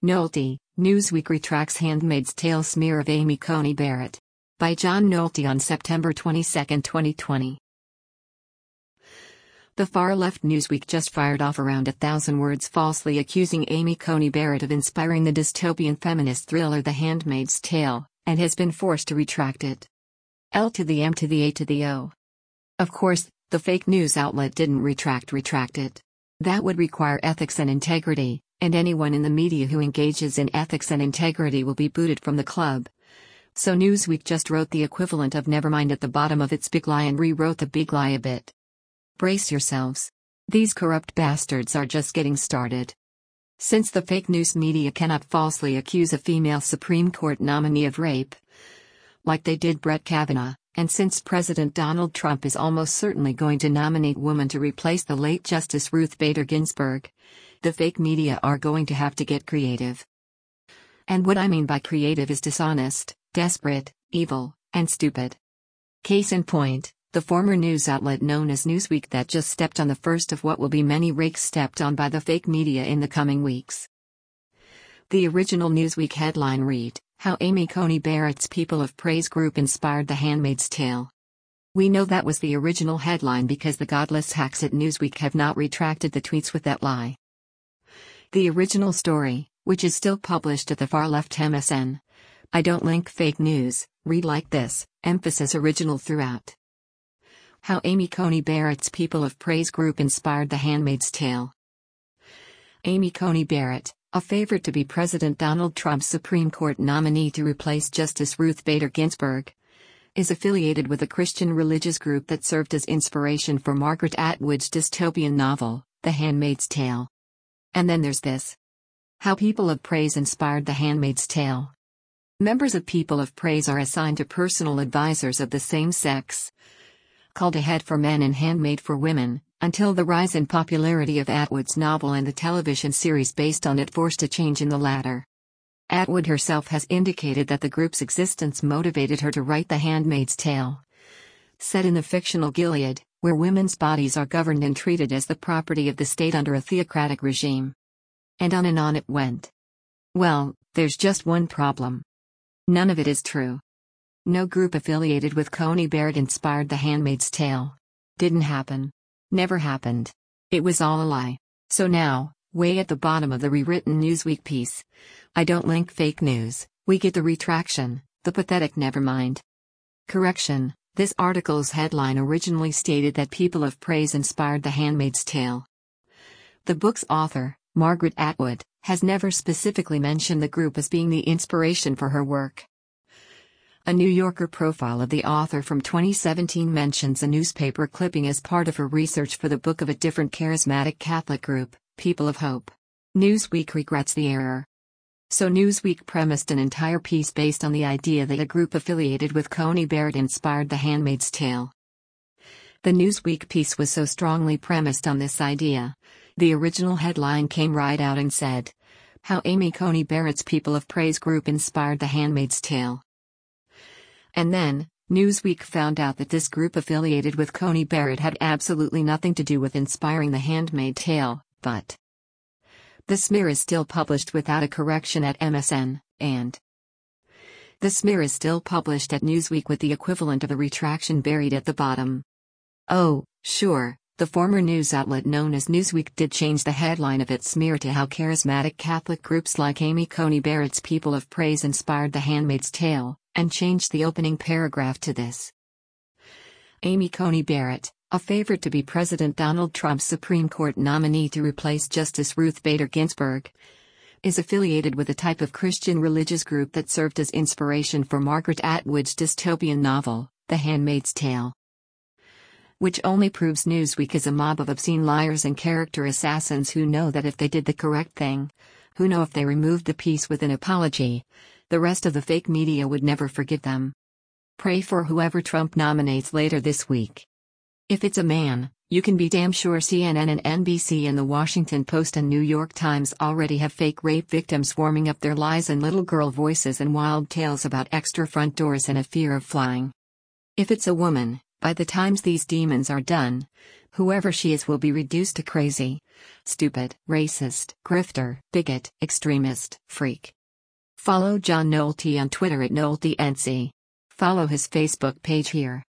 Nolte, Newsweek retracts Handmaid's Tale smear of Amy Coney Barrett. By John Nolte on September 22, 2020. The far-left Newsweek just fired off around 1,000 words falsely accusing Amy Coney Barrett of inspiring the dystopian feminist thriller The Handmaid's Tale, and has been forced to retract it. L to the M to the A to the O. Of course, the fake news outlet didn't retract it. That would require ethics and integrity, and anyone in the media who engages in ethics and integrity will be booted from the club. So Newsweek just wrote the equivalent of nevermind at the bottom of its big lie and rewrote the big lie a bit. Brace yourselves. These corrupt bastards are just getting started. Since the fake news media cannot falsely accuse a female Supreme Court nominee of rape, like they did Brett Kavanaugh, and since President Donald Trump is almost certainly going to nominate woman to replace the late Justice Ruth Bader Ginsburg, the fake media are going to have to get creative. And what I mean by creative is dishonest, desperate, evil, and stupid. Case in point, the former news outlet known as Newsweek that just stepped on the first of what will be many rakes stepped on by the fake media in the coming weeks. The original Newsweek headline read, "How Amy Coney Barrett's People of Praise group inspired The Handmaid's Tale." We know that was the original headline because the godless hacks at Newsweek have not retracted the tweets with that lie. The original story, which is still published at the far-left MSN, I don't link fake news, read like this, emphasis original throughout. How Amy Coney Barrett's People of Praise group inspired The Handmaid's Tale. Amy Coney Barrett, a favorite to be President Donald Trump's Supreme Court nominee to replace Justice Ruth Bader Ginsburg, is affiliated with a Christian religious group that served as inspiration for Margaret Atwood's dystopian novel, The Handmaid's Tale. And then there's this. How People of Praise inspired The Handmaid's Tale. Members of People of Praise are assigned to personal advisors of the same sex, called a head for men and handmaid for women, until the rise in popularity of Atwood's novel and the television series based on it forced a change in the latter. Atwood herself has indicated that the group's existence motivated her to write The Handmaid's Tale, set in the fictional Gilead, where women's bodies are governed and treated as the property of the state under a theocratic regime. And on it went. Well, there's just one problem. None of it is true. No group affiliated with Coney Barrett inspired The Handmaid's Tale. Didn't happen. Never happened. It was all a lie. So now, way at the bottom of the rewritten Newsweek piece, I don't link fake news, we get the retraction, the pathetic nevermind. Correction, this article's headline originally stated that People of Praise inspired The Handmaid's Tale. The book's author, Margaret Atwood, has never specifically mentioned the group as being the inspiration for her work. A New Yorker profile of the author from 2017 mentions a newspaper clipping as part of her research for the book of a different charismatic Catholic group, People of Hope. Newsweek regrets the error. So Newsweek premised an entire piece based on the idea that a group affiliated with Coney Barrett inspired The Handmaid's Tale. The Newsweek piece was so strongly premised on this idea, the original headline came right out and said, "How Amy Coney Barrett's People of Praise group inspired The Handmaid's Tale." And then, Newsweek found out that this group affiliated with Coney Barrett had absolutely nothing to do with inspiring The Handmaid's Tale, but the smear is still published without a correction at MSN, and the smear is still published at Newsweek with the equivalent of a retraction buried at the bottom. Oh, sure, the former news outlet known as Newsweek did change the headline of its smear to how charismatic Catholic groups like Amy Coney Barrett's People of Praise inspired The Handmaid's Tale, and changed the opening paragraph to this. Amy Coney Barrett, a favorite to be President Donald Trump's Supreme Court nominee to replace Justice Ruth Bader Ginsburg, is affiliated with a type of Christian religious group that served as inspiration for Margaret Atwood's dystopian novel, The Handmaid's Tale. Which only proves Newsweek is a mob of obscene liars and character assassins who know that if they did the correct thing, who know if they removed the piece with an apology, the rest of the fake media would never forgive them. Pray for whoever Trump nominates later this week. If it's a man, you can be damn sure CNN and NBC and the Washington Post and New York Times already have fake rape victims warming up their lies and little girl voices and wild tales about extra front doors and a fear of flying. If it's a woman, by the times these demons are done, Whoever she is will be reduced to crazy, stupid, racist, grifter, bigot, extremist, freak. Follow John Nolte on Twitter at NolteNC. Follow his Facebook page here.